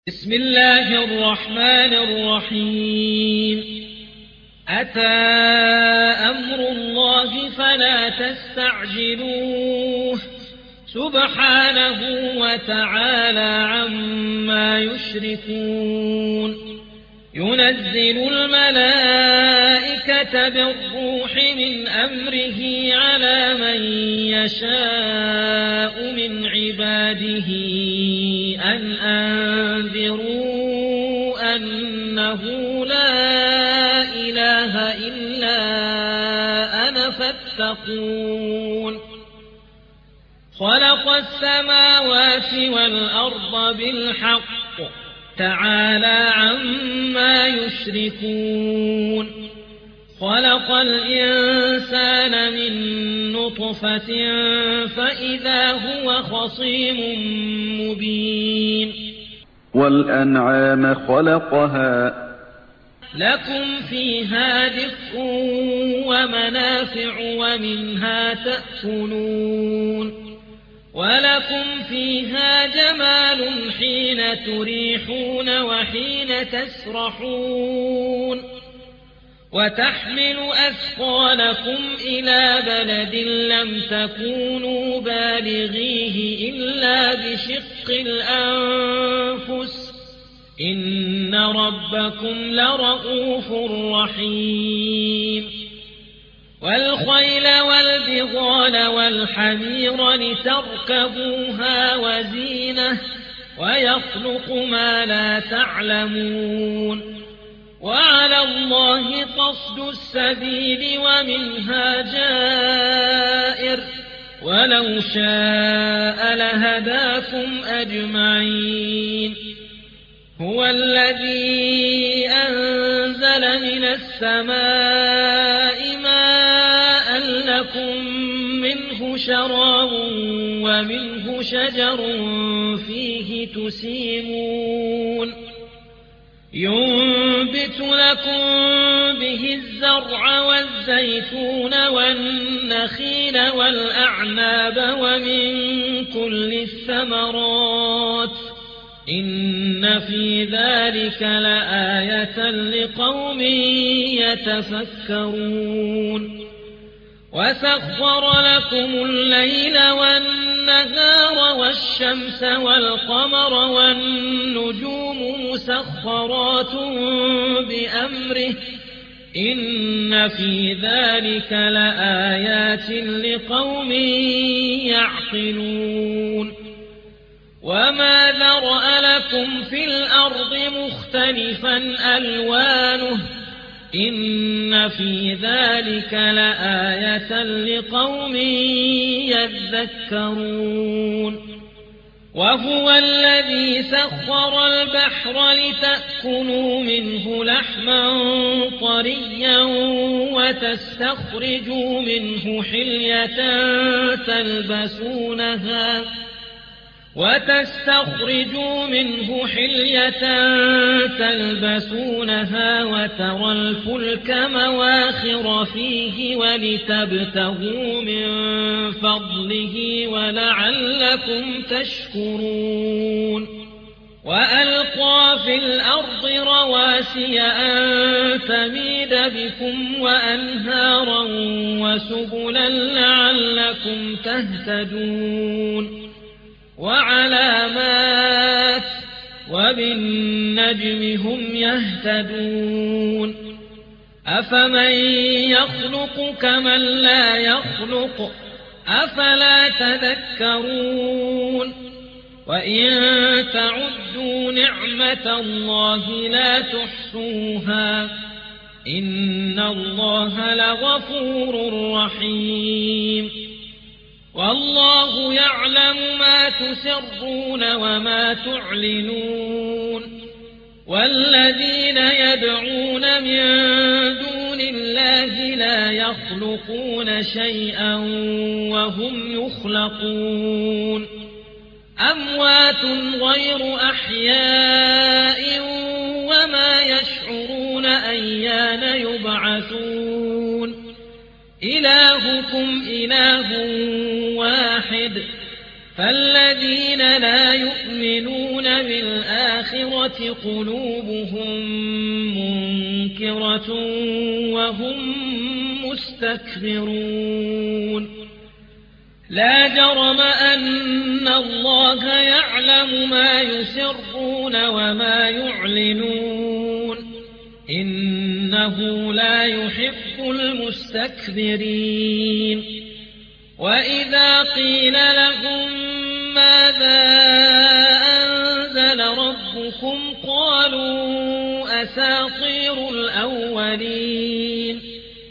بسم الله الرحمن الرحيم. أتى أمر الله فلا تستعجلوه سبحانه وتعالى عما يشركون. ينزل الملائكة بالروح من أمره على من يشاء من عباده أن أنذروا أنه لا إله إلا أنا فاتقون. خلق السماوات والأرض بالحق تعالى عما يشركون. خلق الإنسان من نطفة فإذا هو خصيم مبين. والأنعام خلقها لكم فيها دفء ومنافع ومنها تأكلون. ولكم فيها جمال حين تريحون وحين تسرحون. وتحمل أثقالكم إلى بلد لم تكونوا بالغيه إلا بشق الأنفس إن ربكم لرؤوف رحيم. والخيل والبغال والحمير لتركبوها وزينة ويخلق ما لا تعلمون. وعلى الله قصد السبيل ومنها جائر ولو شاء لهداكم أجمعين. هو الذي أنزل من السماء ماء لكم منه شراب ومنه شجر فيه تسيمون. ينبت لكم به الزرع والزيتون والنخيل والأعناب ومن كل الثمرات إن في ذلك لآية لقوم يتفكرون. وسخر لكم الليل والنهار والشمس والقمر والنجوم مسخرات بأمره إن في ذلك لآيات لقوم يعقلون. وما ذرأ لكم في الأرض مختلفا ألوانه إن في ذلك لآية لقوم يذكرون. وهو الذي سخر البحر لتأكلوا منه لحما طريا وتستخرجوا منه حلية تلبسونها وترى الفلك مواخر فيه ولتبتغوا من فضله ولعلكم تشكرون. وألقى في الأرض رواسي أن تميد بكم وأنهارا وسبلا لعلكم تهتدون. وعلامات وبالنجم هم يهتدون. أفمن يخلق كمن لا يخلق أفلا تذكرون. وإن تعدوا نعمة الله لا تحصوها إن الله لغفور رحيم. والله يعلم ما تسرون وما تعلنون. والذين يدعون من دون الله لا يخلقون شيئا وهم يخلقون. أموات غير أحياء وما يشعرون أيان يبعثون. إلهكم إله واحد فالذين لا يؤمنون بالآخرة الآخرة قلوبهم منكرة وهم مستكبرون لا جرم أن الله يعلم ما يسرون وما يعلنون إنه لا يحب المستكبرين وإذا قيل لهم ماذا أنزل ربكم قالوا أساطير الأولين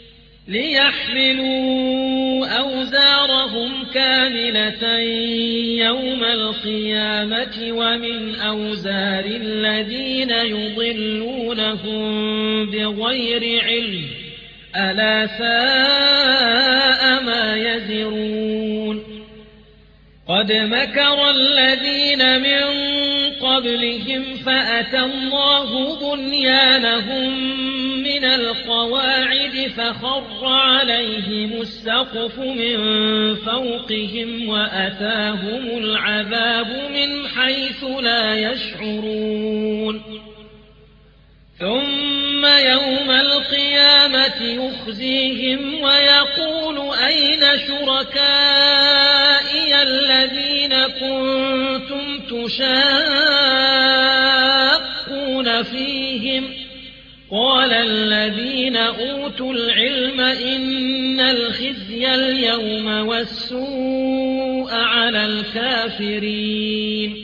ليحملوا أوزارهم كاملة يوم القيامة ومن أوزار الذين يضلونهم بغير علم ألا ساء ما يزرون قد مكر الذين من قبلهم فأتى الله بنيانهم من القواعد فخر عليهم السقف من فوقهم وأتاهم العذاب من حيث لا يشعرون ثم يوم القيامة يخزيهم ويقول أين شركائي الذين كنتم تشاقون فيهم قال الذين أوتوا العلم إن الخزي اليوم والسوء على الكافرين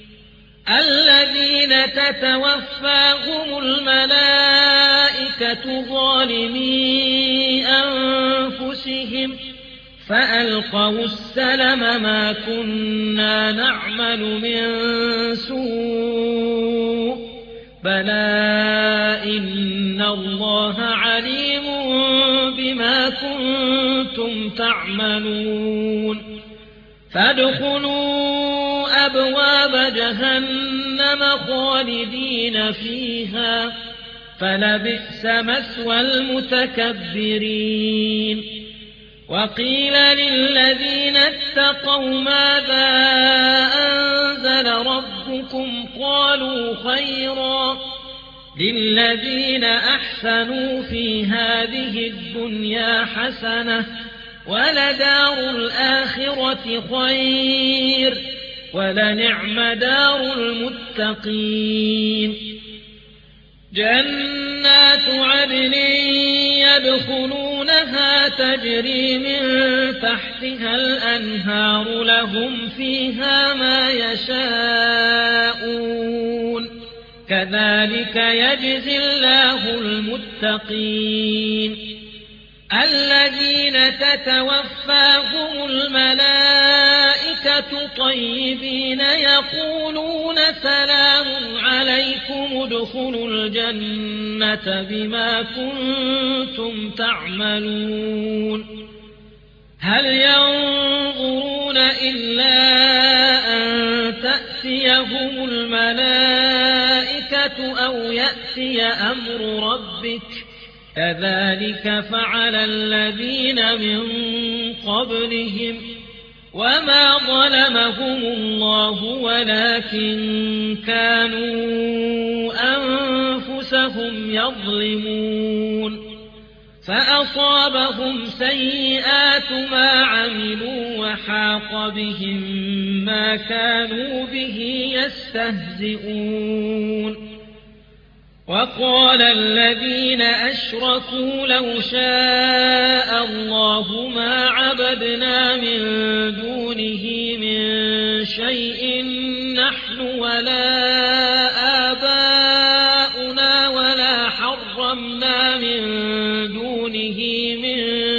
الذين تتوفاهم الملائكة ظالمي أنفسهم فألقوا السلم ما كنا نعمل من سوء بلى إن الله عليم بما كنتم تعملون فادخلوا أبواب جهنم خالدين فيها فلبئس مثوى المتكبرين وقيل للذين اتقوا ماذا أنزل ربكم قالوا خيرا للذين أحسنوا في هذه الدنيا حسنة ولدار الآخرة خير ولنعم دار المتقين جنات عدن يدخلونها تجري من تحتها الأنهار لهم فيها ما يشاءون كذلك يجزي الله المتقين الذين تتوفاهم الملائكة طيبين يقولون سلام عليكم ادخلوا الجنة بما كنتم تعملون هل ينظرون إلا أن تأتيهم الملائكة أو يأتي أمر ربك كذلك فعل الذين من قبلهم وما ظلمهم الله ولكن كانوا أنفسهم يظلمون فأصابهم سيئات ما عملوا وحاق بهم ما كانوا به يستهزئون وقال الذين أشركوا لو شاء الله ما عبدنا من دونه من شيء نحن ولا آباؤنا ولا حرمنا من دونه من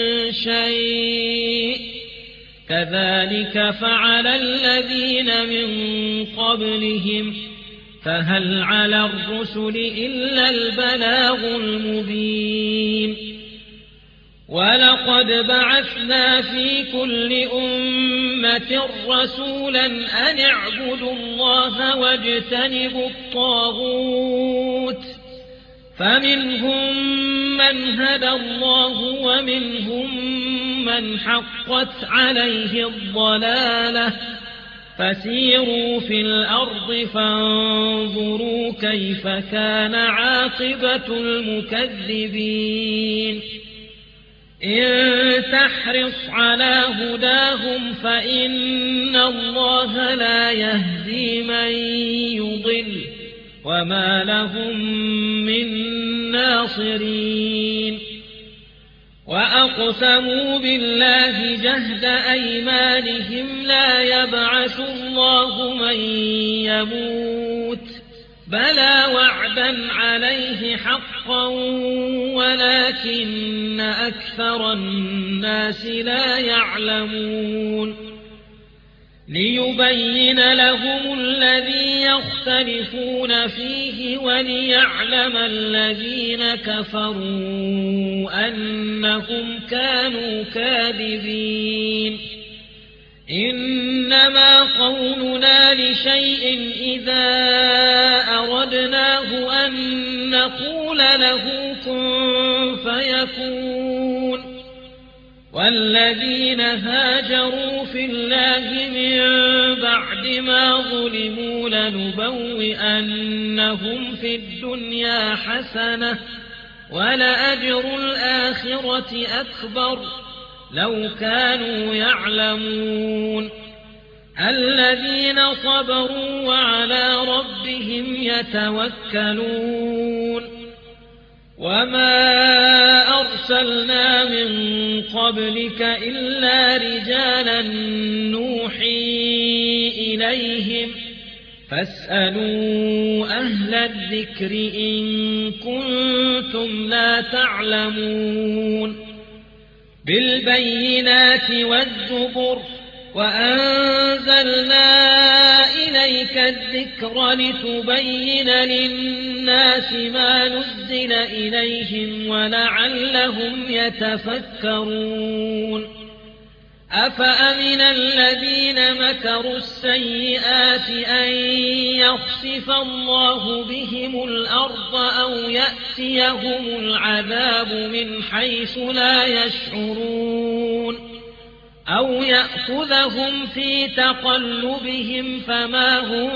شيء كذلك فعل الذين من قبلهم فهل على الرسل إلا البلاغ المبين ولقد بعثنا في كل أمة رسولا أن اعبدوا الله واجتنبوا الطاغوت فمنهم من هدى الله ومنهم من حقت عليه الضلالة فسيروا في الأرض فانظروا كيف كان عاقبة المكذبين إن تحرص على هداهم فإن الله لا يهدي من يضل وما لهم من ناصرين وأقسموا بالله جهد أيمانهم لا يبعث الله من يموت بلى وعدا عليه حقا ولكن أكثر الناس لا يعلمون ليبين لهم الذي يختلفون فيه وليعلم الذين كفروا أنهم كانوا كاذبين إنما قولنا لشيء إذا أردناه أن نقول له كن فيكون والذين هاجروا في الله من بعد ما ظلموا لنبوئنهم في الدنيا حسنة ولأجر الآخرة أكبر لو كانوا يعلمون الذين صبروا وعلى ربهم يتوكلون وما أرسلنا من قبلك إلا رجالا نوحي إليهم فاسألوا أهل الذكر إن كنتم لا تعلمون بالبينات والزبر وأنزلنا إليك الذكر لتبين للناس ما نزل إليهم ولعلهم يتفكرون أفأمن الذين مكروا السيئات أن يخسف الله بهم الأرض أو يأتيهم العذاب من حيث لا يشعرون أو يأخذهم في تقلبهم فما هم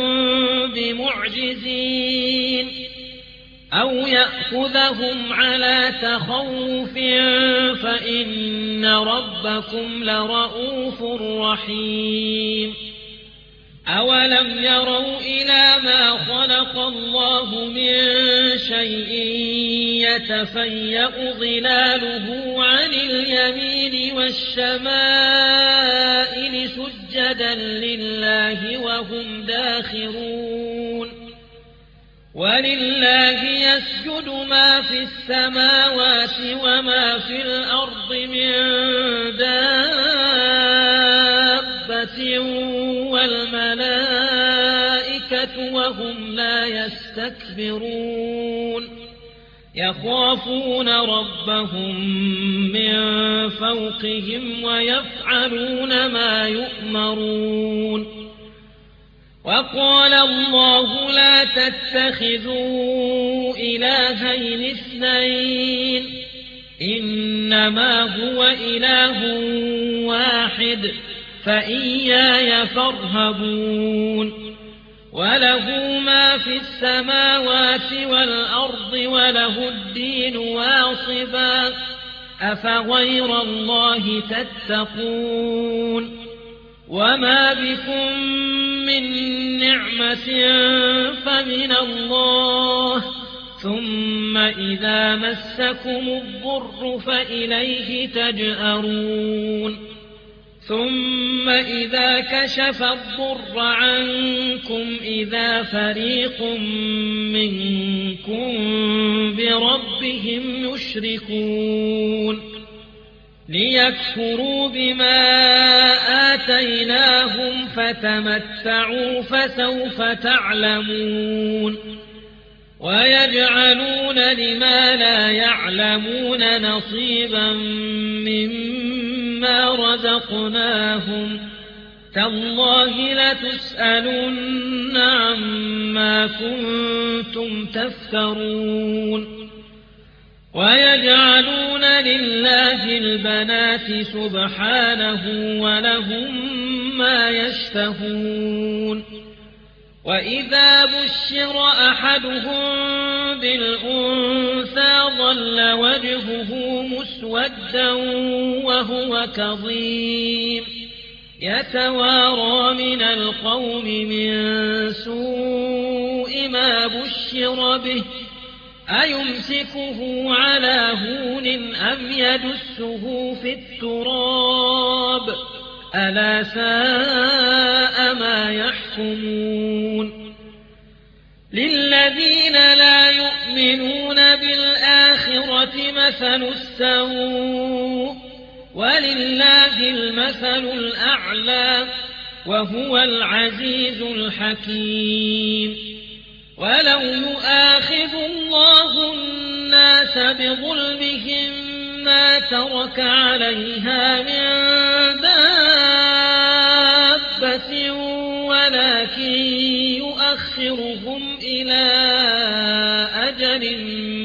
بمعجزين أو يأخذهم على تخوف فإن ربكم لرؤوف رحيم أولم يروا إلى ما خلق الله من شيء يتفيأ ظلاله عن اليمين والشمائل سجدا لله وهم داخرون ولله يسجد ما في السماوات وما في الأرض من دابة والملائكة وهم لا يستكبرون يخافون ربهم من فوقهم ويفعلون ما يؤمرون وقال الله لا تتخذوا إلهين اثنين إنما هو إله واحد فإياي فارهبون وله ما في السماوات والأرض وله الدين واصبا أفغير الله تتقون وما بكم من نعمة فمن الله ثم إذا مسكم الضر فإليه تجأرون ثم إذا كشف الضر عنكم إذا فريق منكم بربهم يشركون ليكفروا بما آتيناهم فتمتعوا فسوف تعلمون ويجعلون لما لا يعلمون نصيبا مما رزقناهم تالله لتسألن عما كنتم تفترون ويجعلون لله البنات سبحانه ولهم ما يشتهون وإذا بشر أحدهم بالأنثى ظل وجهه مسودا وهو كظيم يتوارى من القوم من سوء ما بشر به أيمسكه على هون أم يدسه في التراب ألا ساء ما يحكمون للذين لا يؤمنون بالآخرة مثل السوء ولله المثل الأعلى وهو العزيز الحكيم ولو يؤاخذ الله الناس بظلمهم ما ترك عليها من دابة ولكن يؤخرهم إلى أجل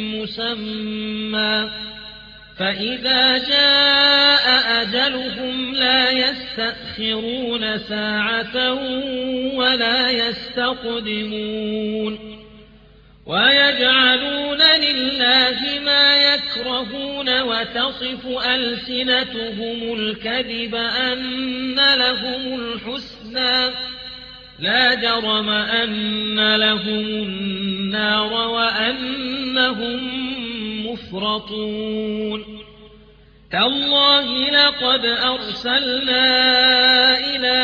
مسمى فإذا جاء أجلهم لا يستأخرون ساعة ولا يستقدمون ويجعلون لله ما يكرهون وتصف ألسنتهم الكذب أن لهم الحسنى لا جرم أن لهم النار وأنهم مفرطون تالله لقد أرسلنا إلى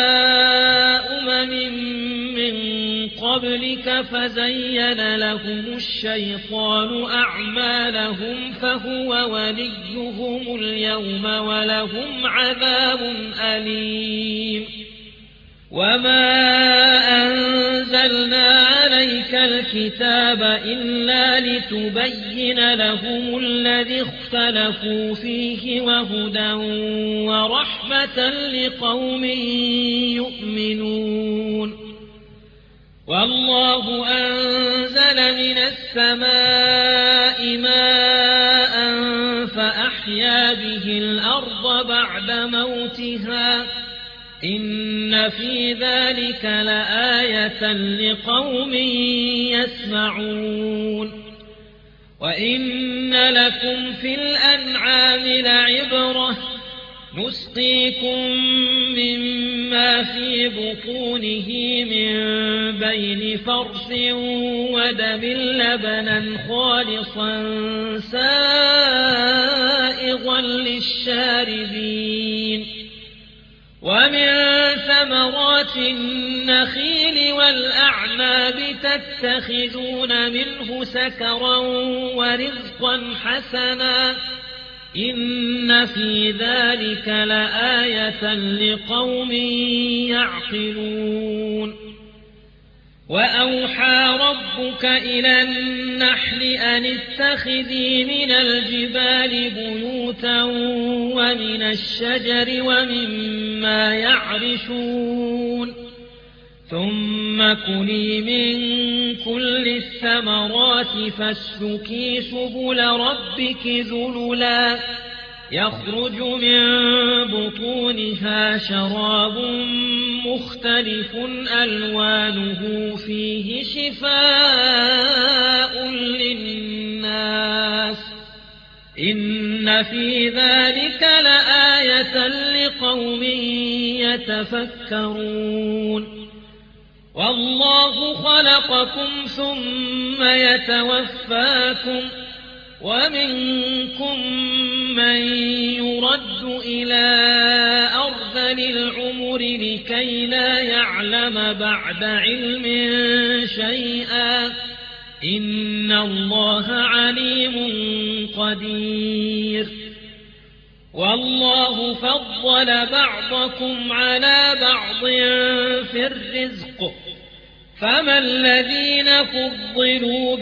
من قبلك فزين لهم الشيطان أعمالهم فهو وليهم اليوم ولهم عذاب أليم وما أنزلنا عليك الكتاب إلا لتبين لهم الذي اختلفوا فيه وهدى ورحمة لقوم يؤمنون والله أنزل من السماء ماء فأحيا به الأرض بعد موتها إن في ذلك لآية لقوم يسمعون وإن لكم في الأنعام لعبرة نسقيكم مما في بطونه من بين فرث ودم لبنا خالصا سائغا للشاربين ومن ثمرات النخيل والأعناب تتخذون منه سكرا ورزقا حسنا إن في ذلك لآية لقوم يعقلون وأوحى ربك إلى النحل أن اتخذي من الجبال بيوتا ومن الشجر ومما يعرشون ثم كلي من كل الثمرات فاسلكي سبل ربك ذللا يخرج من بطونها شراب مختلف ألوانه فيه شفاء للناس إن في ذلك لآية لقوم يتفكرون والله خلقكم ثم يتوفاكم ومنكم من يرد إلى أرذل العمر لكي لا يعلم بعد علم شيئا إن الله عليم قدير والله فضل بعضكم على بعض في الرزق فما الذين فضلوا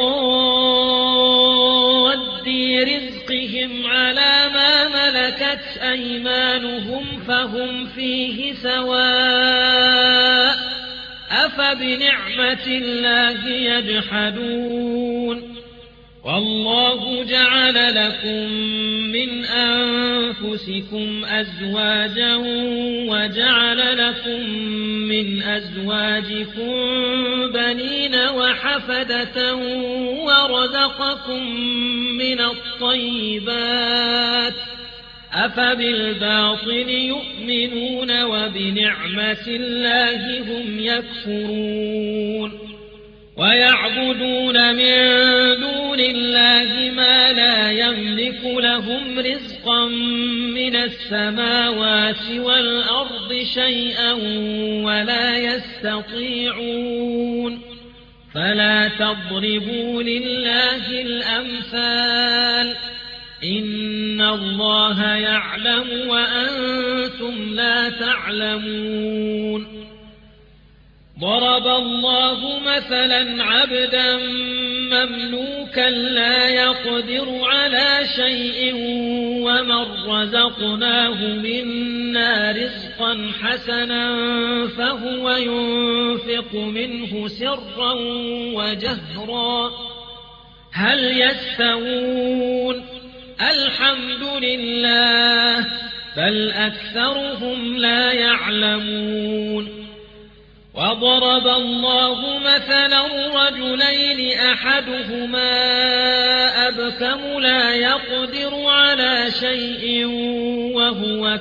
براد رزقهم على ما ملكت أيمانهم فهم فيه سواء أفبنعمة الله يجحدون والله جعل لكم من أنفسكم أزواجا وجعل لكم من أزواجكم بنين وحفدة ورزقكم من الطيبات أفبالباطل يؤمنون وبنعمة الله هم يكفرون ويعبدون من دون الله ما لا يملك لهم رزقا من السماوات والأرض شيئا ولا يستطيعون فلا تضربوا لله الأمثال إن الله يعلم وأنتم لا تعلمون ضرب الله مثلا عبدا مملوكا لا يقدر على شيء ومن رزقناه منا رزقا حسنا فهو ينفق منه سرا وجهرا هل يستوون الحمد لله بل أكثرهم لا يعلمون وضرب الله مثلا رجلين أحدهما أبكم لا يقدر على شيء وهو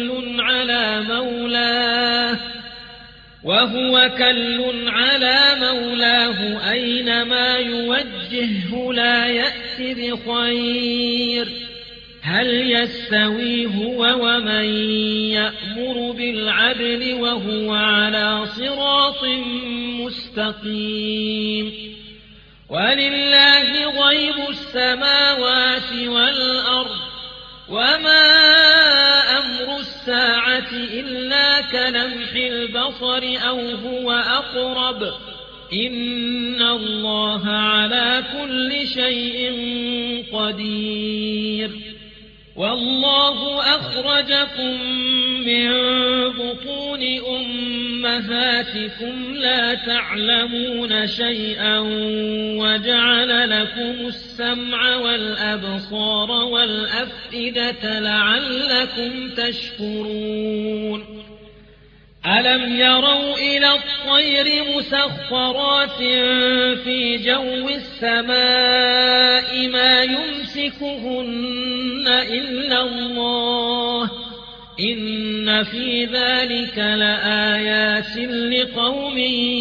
كل على مولاه أينما يوجهه لا يأت بخير هل يستوي هو ومن يأمر بالعدل وهو على صراط مستقيم ولله غيب السماوات والأرض وما أمر الساعة إلا كلمح البصر أو هو أقرب إن الله على كل شيء قدير والله أخرجكم من بطون أمهاتكم لا تعلمون شيئا وجعل لكم السمع والأبصار والأفئدة لعلكم تشكرون ألم يروا إلى الطير مسخرات في جو السماء ما يمسكهن إلا الله إن في ذلك لآيات لقوم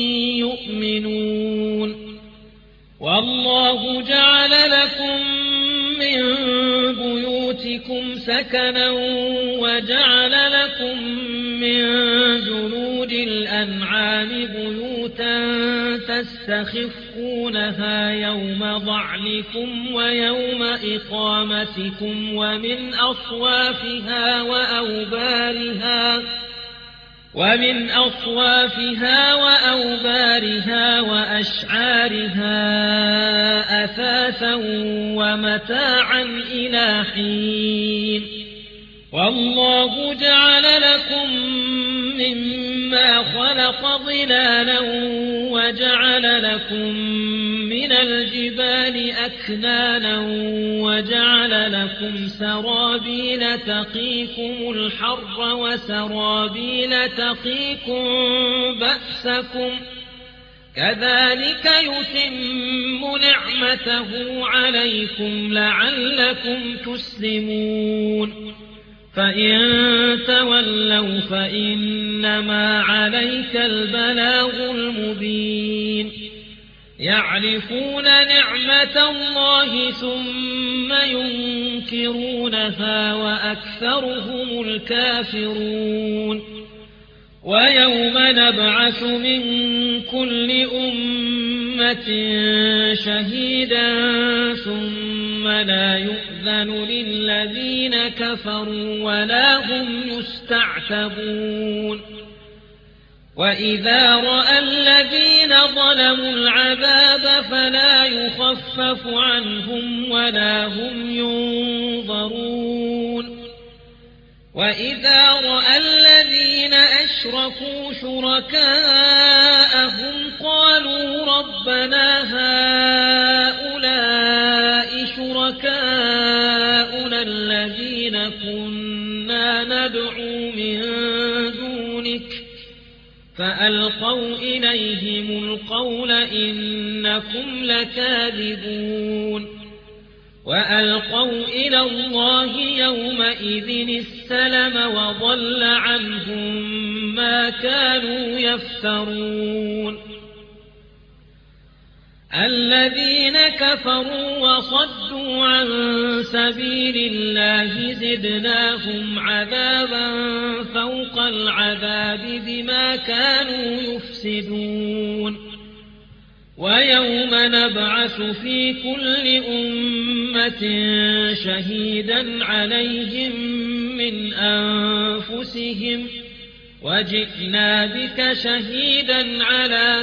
يؤمنون والله جعل لكم من بيوتكم سكنا وجعل لكم من جلود الأنعام بيوتا تستخفونها يوم ضعنكم ويوم إقامتكم ومن أصوافها وأوبارها وأشعارها أثاثا ومتاعا إلى حين والله جعل لكم مما خلق ظلالا وجعل لكم من الجبال أكنانا وجعل لكم سرابيل تقيكم الحر وسرابيل تقيكم بأسكم كذلك يتم نعمته عليكم لعلكم تسلمون فإن تولوا فإنما عليك البلاغ المبين يعرفون نعمة الله ثم ينكرونها وأكثرهم الكافرون ويوم نبعث من كل أمة شهيدا ثم لا يؤذن للذين كفروا ولا هم يستعتبون وإذا رأى الذين ظلموا العذاب فلا يخفف عنهم ولا هم ينظرون وإذا رأى الذين أشركوا شركاءهم قالوا ربنا هؤلاء وألقوا إليهم القول إنكم لكاذبون وألقوا إلى الله يومئذ السلم وضل عنهم ما كانوا يفترون الذين كفروا وصدوا عن سبيل الله زدناهم عذابا فوق العذاب بما كانوا يفسدون ويوم نبعث في كل أمة شهيدا عليهم من أنفسهم وجئنا بك شهيدا على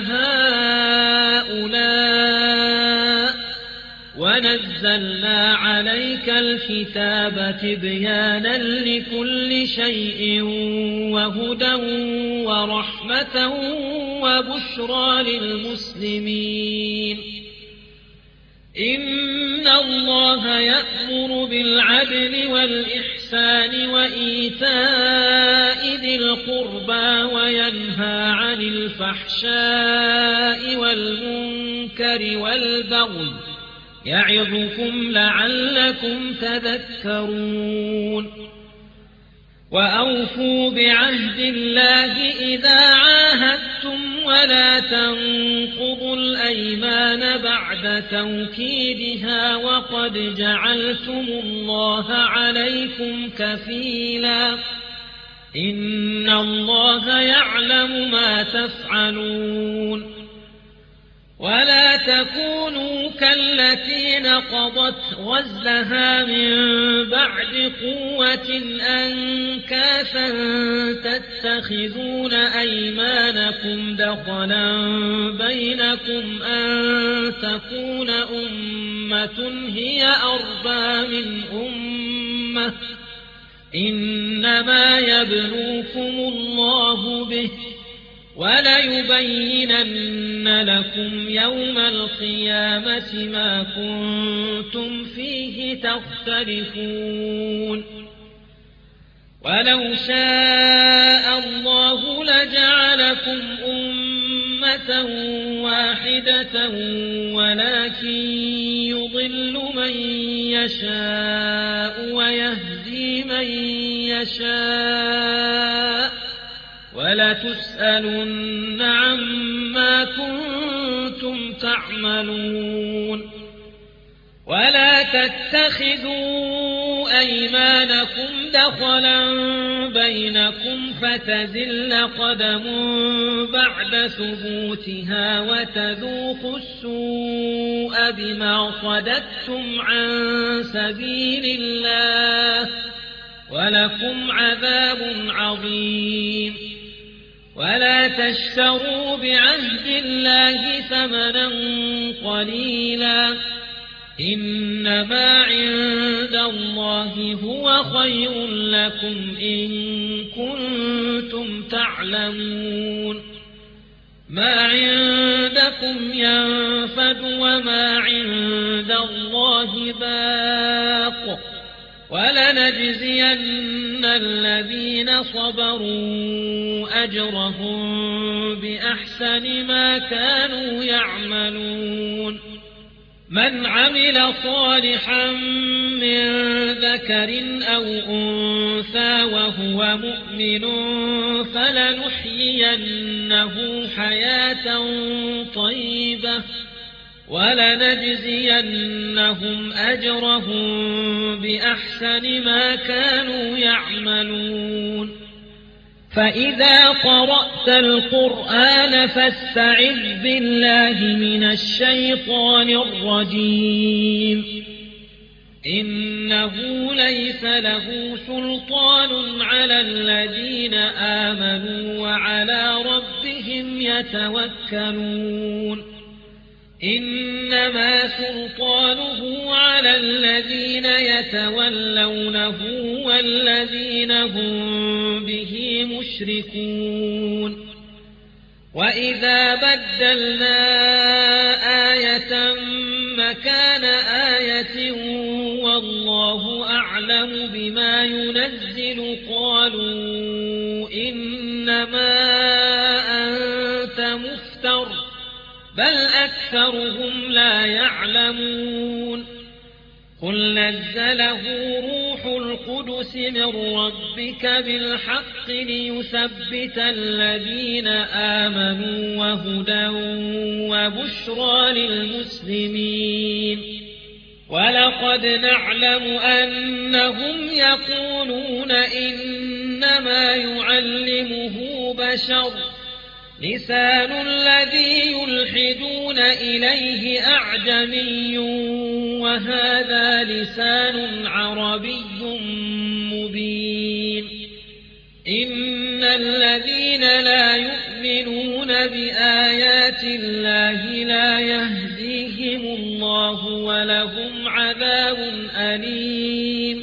هؤلاء ونزلنا عليك الكتاب تبيانا لكل شيء وهدى ورحمة وبشرى للمسلمين إن الله يأمر بالعدل والإحسان وإيتاء ذي القربى وينهى عن الفحشاء والمنكر والبغي يعظكم لعلكم تذكرون وأوفوا بعهد الله إذا عاهدتم ولا تنقضوا الأيمان بعد توكيدها وقد جعلتم الله عليكم كفيلا إن الله يعلم ما تفعلون ولا تكونوا كالتي نقضت غزلها من بعد قوة أنكاثا تتخذون أيمانكم دخلا بينكم أن تكون أمة هي أربى من أمة إنما يبلوكم الله به وليبينن لكم يوم القيامة ما كنتم فيه تختلفون ولو شاء الله لجعلكم أمة واحدة ولكن يضل من يشاء ويهدي من يشاء ولتسألن عما كنتم تعملون ولا تتخذوا أيمانكم دخلا بينكم فتزل قدم بعد ثبوتها وتذوقوا السوء بما صددتم عن سبيل الله ولكم عذاب عظيم ولا تشتروا بعهد الله ثمنا قليلا إنما عند الله هو خير لكم إن كنتم تعلمون ما عندكم ينفد وما عند الله باق ولنجزين الذين صبروا أجرهم بأحسن ما كانوا يعملون من عمل صالحا من ذكر أو أنثى وهو مؤمن فلنحيينه حياة طيبة ولنجزينهم أجرهم بأحسن ما كانوا يعملون فإذا قرأت القرآن فاستعذ بالله من الشيطان الرجيم إنه ليس له سلطان على الذين آمنوا وعلى ربهم يتوكلون إنما سلطانه على الذين يتولونه والذين هم به مشركون وإذا بدلنا آية مكان آية والله أعلم بما ينزل قالوا إنما أنت بل أكثرهم لا يعلمون قل نزله روح القدس من ربك بالحق ليثبت الذين آمنوا وهدى وبشرى للمسلمين ولقد نعلم أنهم يقولون إنما يعلمه بشر لسان الذي يلحدون إليه أعجمي وهذا لسان عربي مبين إن الذين لا يؤمنون بآيات الله لا يهديهم الله ولهم عذاب أليم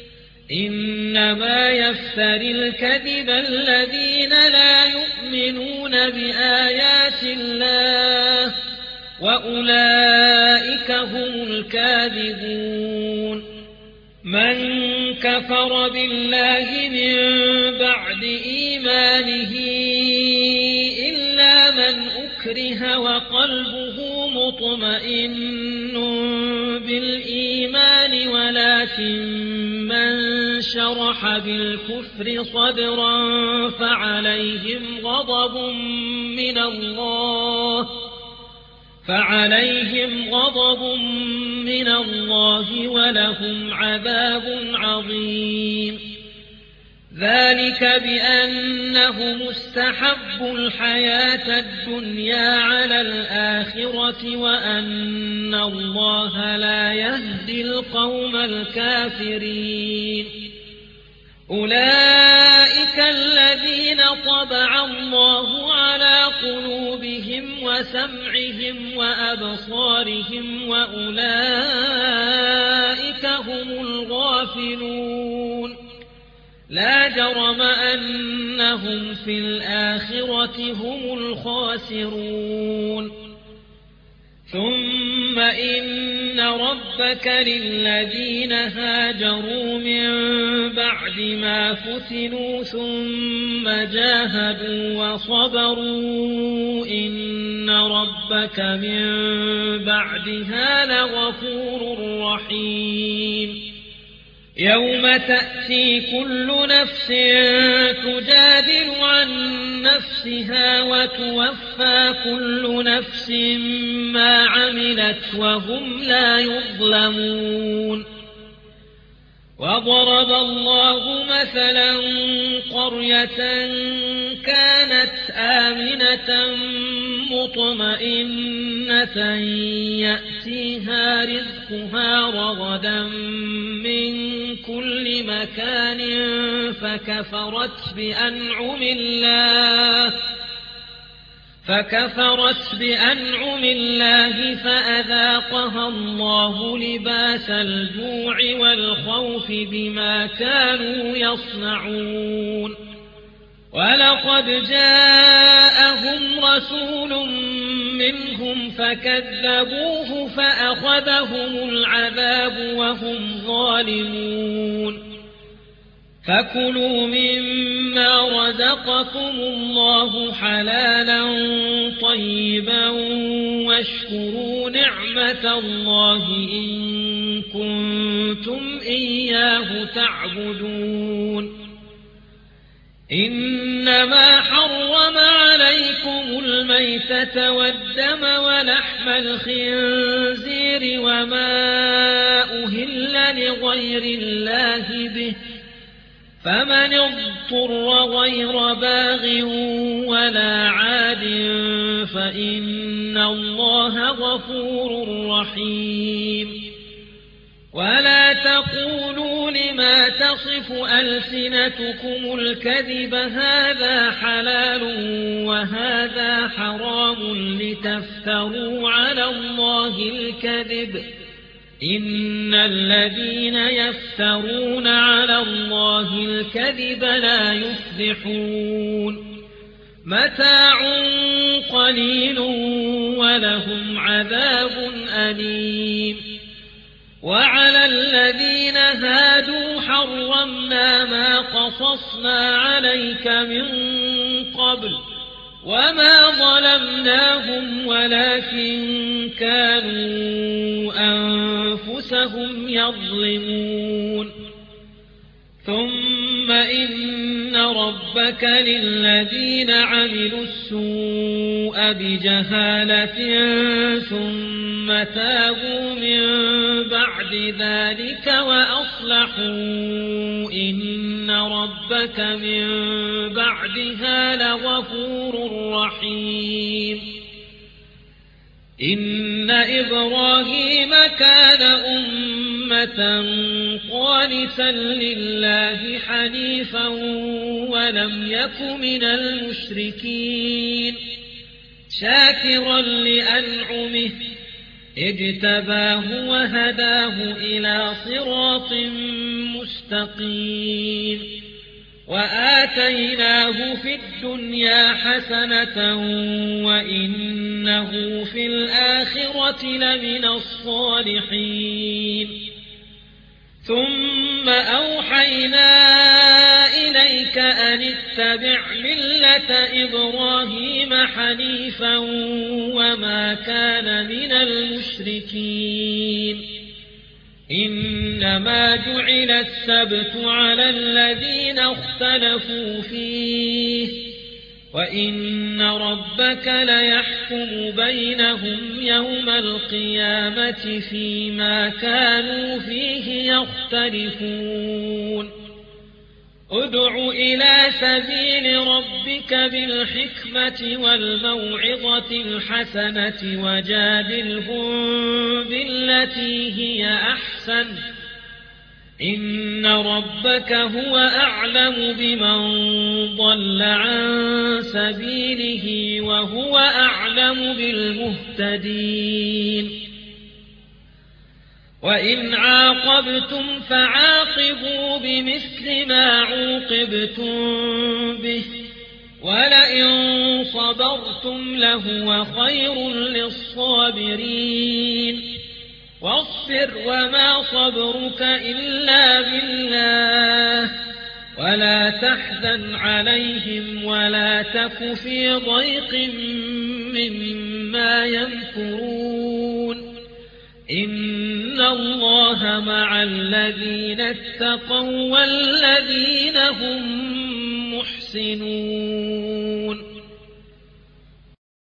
إنما يفتري الكذب الذين لا يؤمنون بآيات الله وأولئك هم الكاذبون من كفر بالله من بعد إيمانه إلا من أكره وقلبه مطمئن بالإيمان ولكن من شرح بالكفر صدرا فعليهم غضب من الله ولهم عذاب عظيم ذلك بأنهم استحبوا الحياة الدنيا على الآخرة وأن الله لا يهدي القوم الكافرين أولئك الذين طبع الله على قلوبهم وسمعهم وأبصارهم وأولئك هم الغافلون لا جرم أنهم في الآخرة هم الخاسرون ثم إن ربك للذين هاجروا من بعد ما فتنوا ثم جاهدوا وصبروا إن ربك من بعدها لغفور رحيم يوم تأتي كل نفس تجادل عن نفسها وتوفى كل نفس ما عملت وهم لا يظلمون وضرب الله مثلا قرية كانت آمنة مطمئنة يأتيها رزقها رغدا من كل مكان فكفرت بأنعم الله فأذاقها الله لباس الجوع والخوف بما كانوا يصنعون ولقد جاءهم رسول منهم فكذبوه فأخذهم العذاب وهم ظالمون فكلوا مما رزقكم الله حلالا طيبا واشكروا نعمة الله إن كنتم إياه تعبدون إنما حرم عليكم الميتة والدم ولحم الخنزير وما أهل لغير الله به فمن اضطر غير باغ ولا عاد فإن الله غفور رحيم ولا تقولوا لما تصف ألسنتكم الكذب هذا حلال وهذا حرام لتفتروا على الله الكذب إن الذين يفترون على الله الكذب لا يفلحون متاع قليل ولهم عذاب أليم وعلى الذين هادوا حرمنا ما قصصنا عليك من قبل وما ظلمناهم ولكن كانوا أنفسهم يظلمون ثم إن ربك للذين عملوا السوء بجهالة ثم تابوا من بعد ذلك وأصلحوا إن ربك من بعدها لغفور رحيم إن إبراهيم كان أمة قانتا لله حنيفا ولم يك من المشركين شاكرا لأنعمه اجتباه وهداه إلى صراط مستقيم وآتيناه في الدنيا حسنة وإنه في الآخرة لمن الصالحين ثم أوحينا إليك أن اتبع ملة إبراهيم حنيفا وما كان من المشركين إنما جعل السبت على الذين اختلفوا فيه وإن ربك ليحكم بينهم يوم القيامة فيما كانوا فيه يختلفون ادع إلى سبيل ربك بالحكمة والموعظة الحسنة وجادلهم بالتي هي أحسن إن ربك هو أعلم بمن ضل عن سبيله وهو أعلم بالمهتدين وإن عاقبتم فعاقبوا بمثل ما عوقبتم به ولئن صبرتم لهو خير للصابرين واصبر وما صبرك إلا بالله ولا تحزن عليهم ولا تك في ضيق مما يمكرون إن الله مع الذين اتقوا والذين هم محسنون